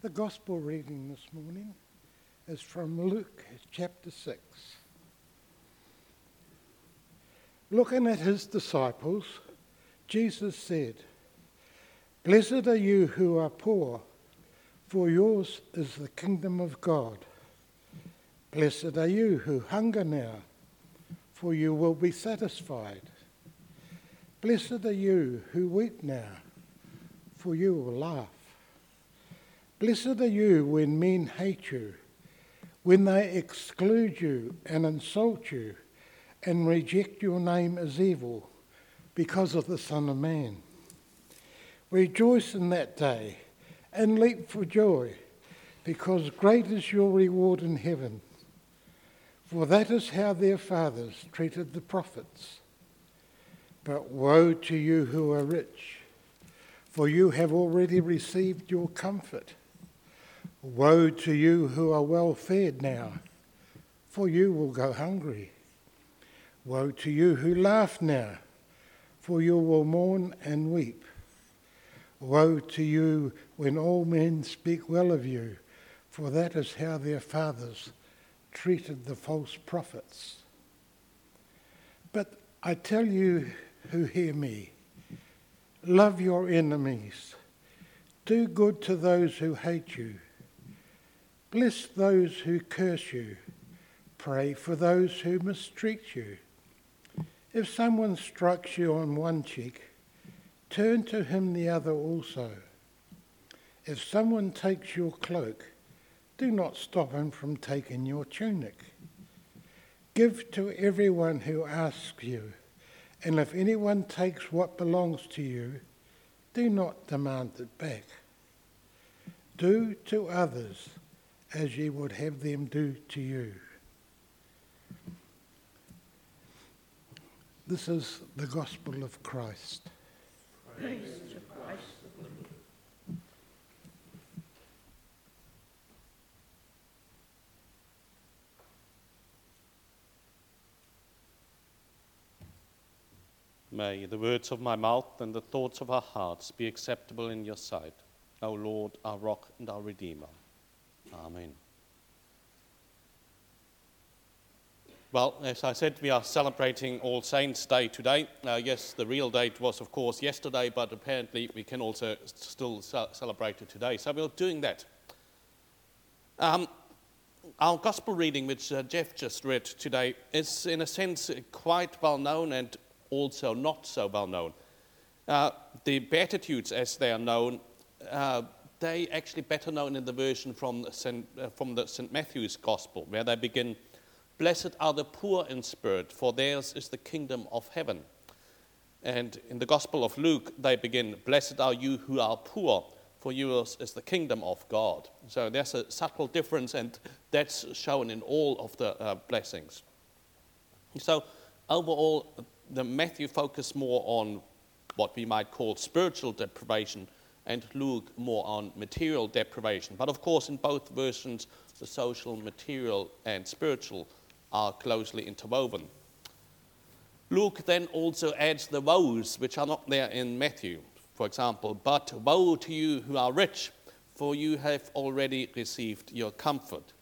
The Gospel reading this morning is from Luke chapter 6. Looking at his disciples, Jesus said, "Blessed are you who are poor, for yours is the kingdom of God. Blessed are you who hunger now, for you will be satisfied. Blessed are you who weep now, for you will laugh. Blessed are you when men hate you, when they exclude you and insult you and reject your name as evil because of the Son of Man. Rejoice in that day and leap for joy, because great is your reward in heaven. For that is how their fathers treated the prophets. But woe to you who are rich, for you have already received your comfort. Woe to you who are well fed now, for you will go hungry. Woe to you who laugh now, for you will mourn and weep. Woe to you when all men speak well of you, for that is how their fathers treated the false prophets. But I tell you who hear me, love your enemies, do good to those who hate you, bless those who curse you, pray for those who mistreat you. If someone strikes you on one cheek, turn to him the other also. If someone takes your cloak, do not stop him from taking your tunic. Give to everyone who asks you, and if anyone takes what belongs to you, do not demand it back. Do to others as ye would have them do to you." This is the gospel of Christ. Praise to Christ. May the words of my mouth and the thoughts of our hearts be acceptable in your sight, O Lord, our rock and our Redeemer. Amen. Well, as I said, we are celebrating All Saints' Day today. Yes, the real date was, of course, yesterday, but apparently we can also still celebrate it today. So we're doing that. Our gospel reading, which Jeff just read today, is in a sense quite well known and also not so well known. The Beatitudes, as they are known, they actually better known in the version from the St. Matthew's Gospel, where they begin, "Blessed are the poor in spirit, for theirs is the kingdom of heaven." And in the Gospel of Luke, they begin, "Blessed are you who are poor, for yours is the kingdom of God." So there's a subtle difference, and that's shown in all of the blessings. So overall, the Matthew focused more on what we might call spiritual deprivation, and Luke more on material deprivation. But of course, in both versions, the social, material, and spiritual are closely interwoven. Luke then also adds the woes, which are not there in Matthew. For example, "But woe to you who are rich, for you have already received your comfort."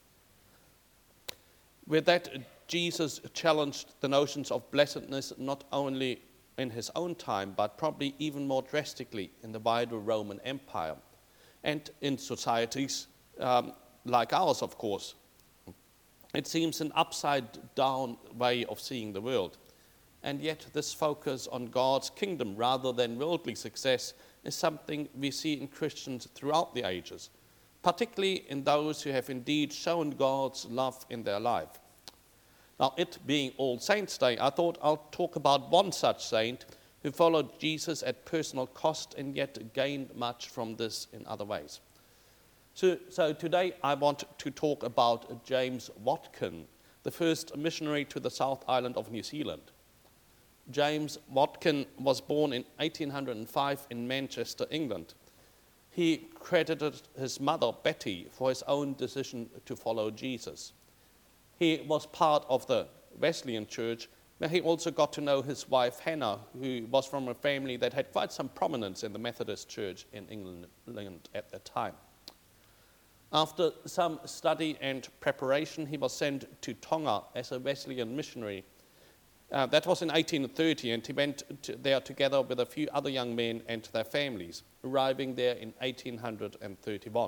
With that, Jesus challenged the notions of blessedness not only in his own time, but probably even more drastically in the wider Roman Empire and in societies like ours, of course. It seems an upside-down way of seeing the world. And yet this focus on God's kingdom rather than worldly success is something we see in Christians throughout the ages, particularly in those who have indeed shown God's love in their life. Now, it being All Saints' Day, I thought I'll talk about one such saint who followed Jesus at personal cost and yet gained much from this in other ways. So today I want to talk about James Watkin, the first missionary to the South Island of New Zealand. James Watkin was born in 1805 in Manchester, England. He credited his mother, Betty, for his own decision to follow Jesus. He was part of the Wesleyan Church, where he also got to know his wife, Hannah, who was from a family that had quite some prominence in the Methodist Church in England at the time. After some study and preparation, he was sent to Tonga as a Wesleyan missionary. That was in 1830, and he went there together with a few other young men and their families, arriving there in 1831.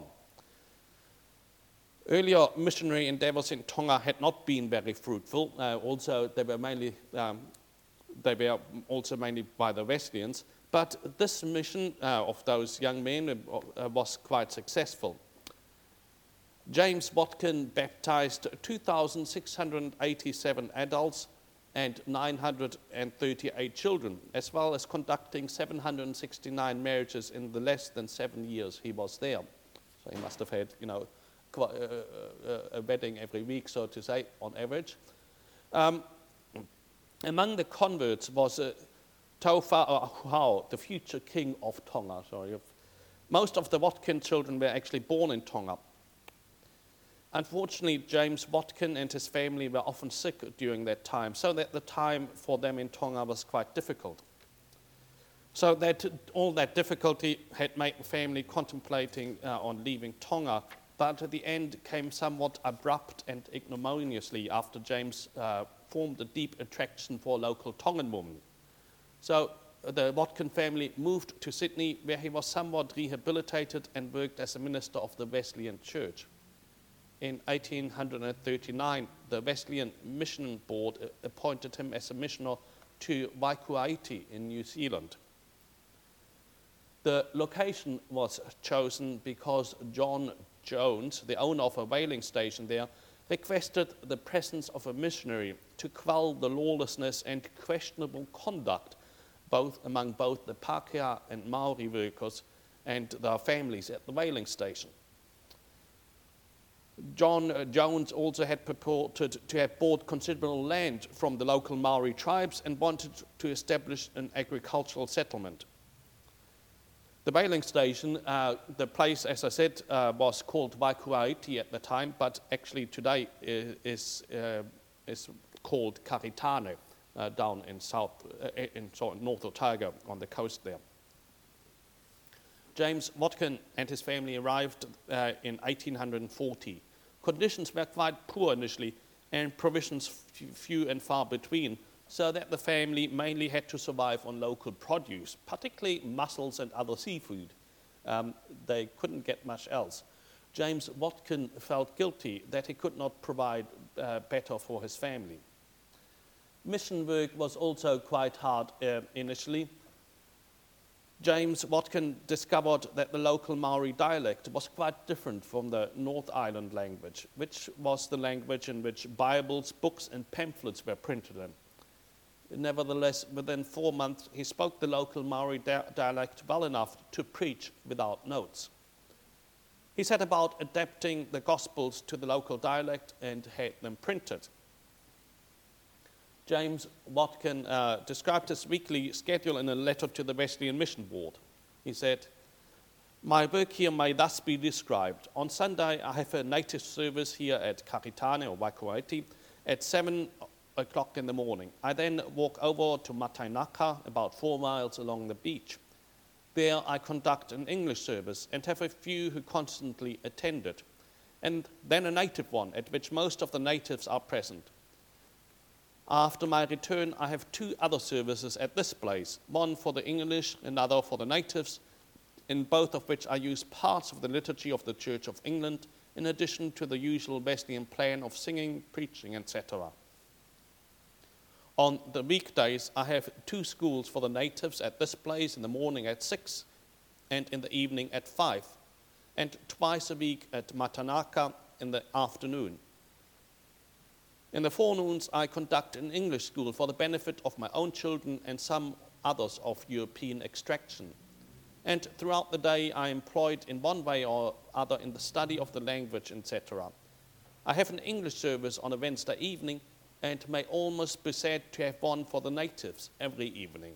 Earlier missionary endeavors in Tonga had not been very fruitful. Also, they were also mainly by the Wesleyans. But this mission of those young men was quite successful. James Watkin baptized 2,687 adults and 938 children, as well as conducting 769 marriages in the less than 7 years he was there. So he must have had, a wedding every week, so to say, on average. Among the converts was Taufa Ahau, the future king of Tonga. Most of the Watkin children were actually born in Tonga. Unfortunately, James Watkin and his family were often sick during that time, so that the time for them in Tonga was quite difficult. So that all that difficulty had made the family contemplating on leaving Tonga, but at the end came somewhat abrupt and ignominiously after James formed a deep attraction for a local Tongan woman. So the Watkin family moved to Sydney, where he was somewhat rehabilitated and worked as a minister of the Wesleyan Church. In 1839, the Wesleyan Mission Board appointed him as a missioner to Waikuaiti in New Zealand. The location was chosen because John Jones, the owner of a whaling station there, requested the presence of a missionary to quell the lawlessness and questionable conduct among both the Pākehā and Maori workers and their families at the whaling station. John Jones also had purported to have bought considerable land from the local Maori tribes and wanted to establish an agricultural settlement. The whaling station, the place, as I said, was called Waikuaiti at the time, but actually today is called Karitane down in North Otago on the coast there. James Watkin and his family arrived in 1840. Conditions were quite poor initially and provisions few and far between, so that the family mainly had to survive on local produce, particularly mussels and other seafood. They couldn't get much else. James Watkin felt guilty that he could not provide better for his family. Mission work was also quite hard initially. James Watkin discovered that the local Maori dialect was quite different from the North Island language, which was the language in which Bibles, books, and pamphlets were printed in. Nevertheless, within 4 months, he spoke the local Maori dialect well enough to preach without notes. He set about adapting the Gospels to the local dialect and had them printed. James Watkin described his weekly schedule in a letter to the Wesleyan Mission Board. He said, "My work here may thus be described. On Sunday, I have a native service here at Karitane or Waikuaiti at 7 o'clock in the morning. I then walk over to Matainaka, about 4 miles along the beach. There I conduct an English service and have a few who constantly attend it, and then a native one at which most of the natives are present. After my return, I have 2 other services at this place, one for the English, another for the natives, in both of which I use parts of the liturgy of the Church of England, in addition to the usual Wesleyan plan of singing, preaching, etc. On the weekdays, I have 2 schools for the natives at this place in the morning at 6 and in the evening at 5, and twice a week at Matainaka in the afternoon. In the forenoons, I conduct an English school for the benefit of my own children and some others of European extraction. And throughout the day, I am employed in one way or other in the study of the language, etc. I have an English service on a Wednesday evening and may almost be said to have one for the natives every evening."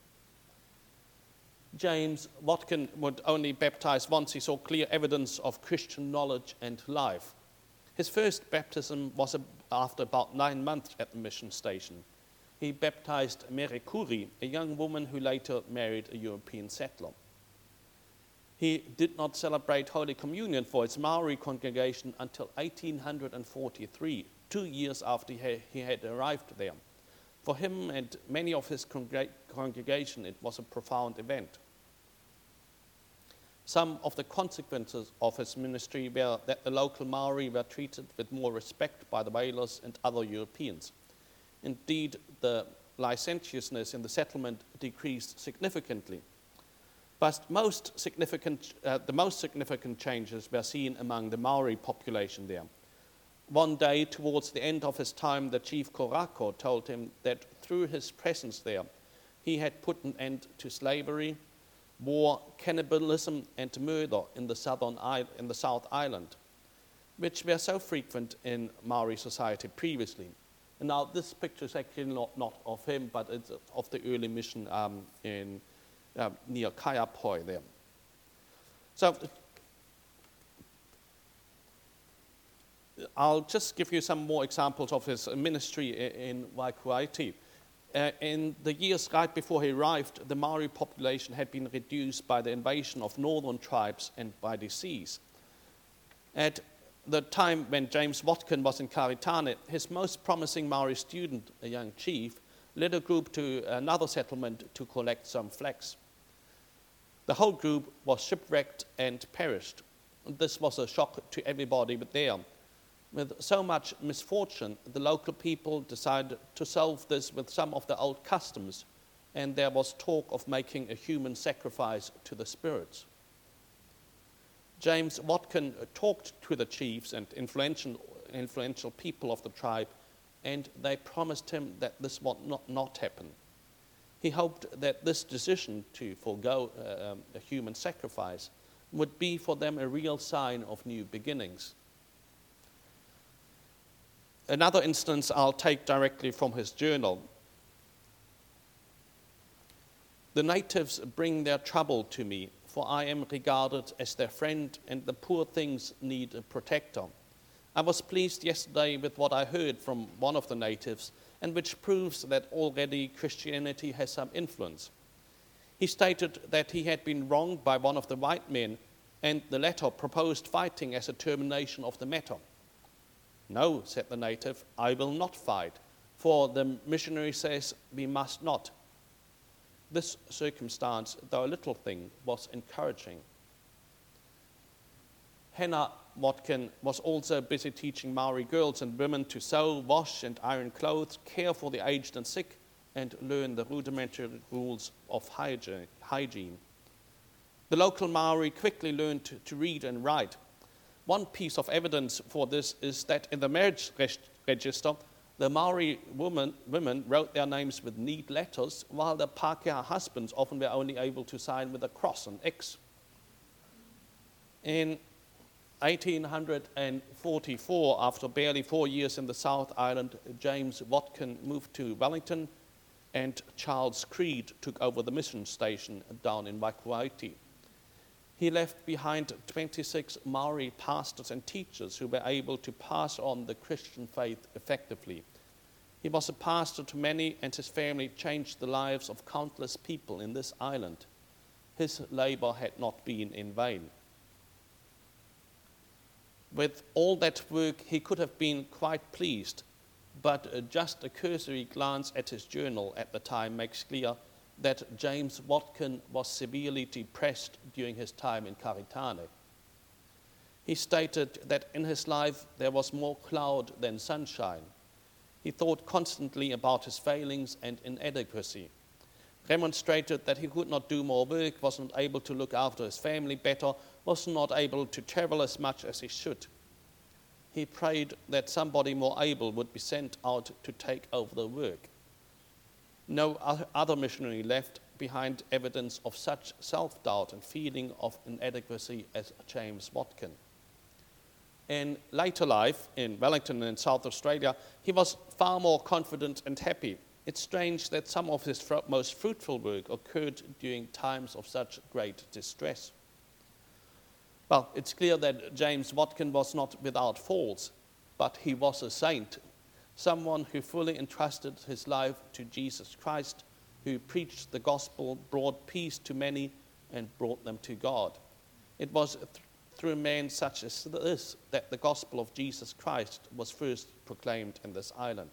James Watkin would only baptize once he saw clear evidence of Christian knowledge and life. His first baptism was after about 9 months at the mission station. He baptized Mary Kuri, a young woman who later married a European settler. He did not celebrate Holy Communion for his Maori congregation until 1843, 2 years after he had arrived there. For him and many of his congregation, it was a profound event. Some of the consequences of his ministry were that the local Maori were treated with more respect by the whalers and other Europeans. Indeed, the licentiousness in the settlement decreased significantly. But the most significant changes were seen among the Maori population there. One day, towards the end of his time, the chief Korako told him that through his presence there, he had put an end to slavery, war, cannibalism, and murder in the South Island, which were so frequent in Maori society previously. And now this picture is actually not of him, but it's of the early mission near Kaiapoi there. So I'll just give you some more examples of his ministry in Waikuaiti. In the years right before he arrived, the Maori population had been reduced by the invasion of northern tribes and by disease. At the time when James Watkin was in Karitane, his most promising Maori student, a young chief, led a group to another settlement to collect some flax. The whole group was shipwrecked and perished. This was a shock to everybody but there. With so much misfortune, the local people decided to solve this with some of the old customs, and there was talk of making a human sacrifice to the spirits. James Watkin talked to the chiefs and influential people of the tribe, and they promised him that this would not happen. He hoped that this decision to forego a human sacrifice would be for them a real sign of new beginnings. Another instance I'll take directly from his journal. The natives bring their trouble to me, for I am regarded as their friend, and the poor things need a protector. I was pleased yesterday with what I heard from one of the natives, and which proves that already Christianity has some influence. He stated that he had been wronged by one of the white men, and the latter proposed fighting as a termination of the matter. No, said the native, I will not fight, for the missionary says we must not. This circumstance, though a little thing, was encouraging. Hannah Watkin was also busy teaching Maori girls and women to sew, wash and iron clothes, care for the aged and sick, and learn the rudimentary rules of hygiene. The local Maori quickly learned to read and write. One piece of evidence for this is that in the marriage register, the Maori women wrote their names with neat letters, while the Pākehā husbands often were only able to sign with a cross and X. In 1844, after barely 4 years in the South Island, James Watkin moved to Wellington, and Charles Creed took over the mission station down in Waikuaiti. He left behind 26 Maori pastors and teachers who were able to pass on the Christian faith effectively. He was a pastor to many, and his family changed the lives of countless people in this island. His labor had not been in vain. With all that work, he could have been quite pleased, but just a cursory glance at his journal at the time makes clear that James Watkin was severely depressed during his time in Karitane. He stated that in his life there was more cloud than sunshine. He thought constantly about his failings and inadequacy, demonstrated that he could not do more work, was not able to look after his family better, was not able to travel as much as he should. He prayed that somebody more able would be sent out to take over the work. No other missionary left behind evidence of such self-doubt and feeling of inadequacy as James Watkin. In later life, in Wellington and South Australia, he was far more confident and happy. It's strange that some of his most fruitful work occurred during times of such great distress. Well, it's clear that James Watkin was not without faults, but he was a saint, someone who fully entrusted his life to Jesus Christ, who preached the gospel, brought peace to many, and brought them to God. It was through men such as this that the gospel of Jesus Christ was first proclaimed in this island.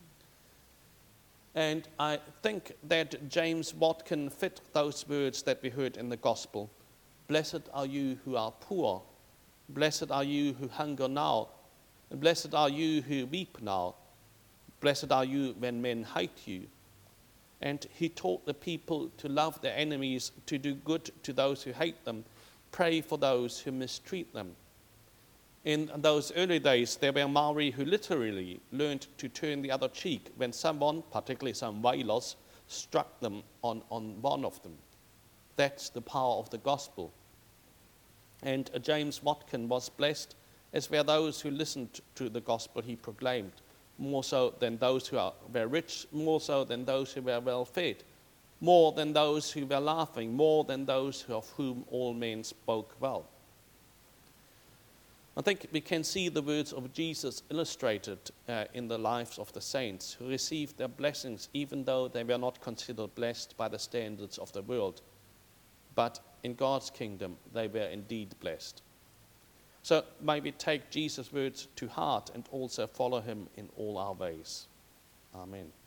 And I think that James Watkin fit those words that we heard in the gospel. Blessed are you who are poor. Blessed are you who hunger now. And blessed are you who weep now. Blessed are you when men hate you. And he taught the people to love their enemies, to do good to those who hate them, pray for those who mistreat them. In those early days, there were Maori who literally learned to turn the other cheek when someone, particularly some wailos, struck them on one of them. That's the power of the gospel. And James Watkin was blessed, as were those who listened to the gospel he proclaimed, more so than those who were rich, more so than those who were well fed, more than those who were laughing, more than those of whom all men spoke well. I think we can see the words of Jesus illustrated in the lives of the saints who received their blessings even though they were not considered blessed by the standards of the world. But in God's kingdom, they were indeed blessed. So may we take Jesus' words to heart and also follow him in all our ways. Amen.